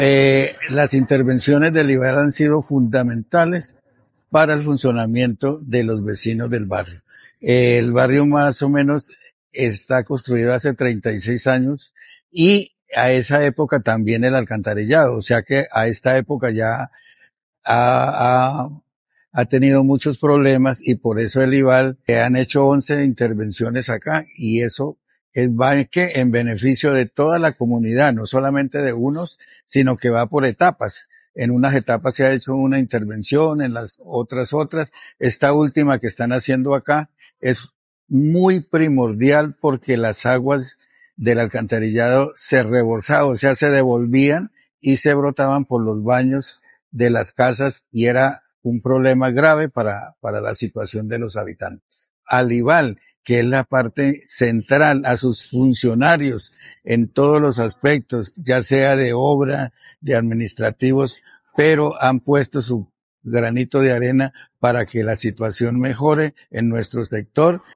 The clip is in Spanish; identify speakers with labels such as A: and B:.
A: Las intervenciones del IVAL han sido fundamentales para el funcionamiento de los vecinos del barrio. El barrio más o menos está construido hace 36 años y a esa época también el alcantarillado, o sea que a esta época ya ha, ha, ha tenido muchos problemas y por eso el IVAL han hecho 11 intervenciones acá y eso va que en beneficio de toda la comunidad, no solamente de unos, sino que va por etapas. En unas etapas se ha hecho una intervención, en las otras. Esta última que están haciendo acá es muy primordial porque las aguas del alcantarillado se reborsaban, o sea, se devolvían y se brotaban por los baños de las casas y era un problema grave para la situación de los habitantes. Al IVAL, que es la parte central, a sus funcionarios en todos los aspectos, ya sea de obra, de administrativos, pero han puesto su granito de arena para que la situación mejore en nuestro sector.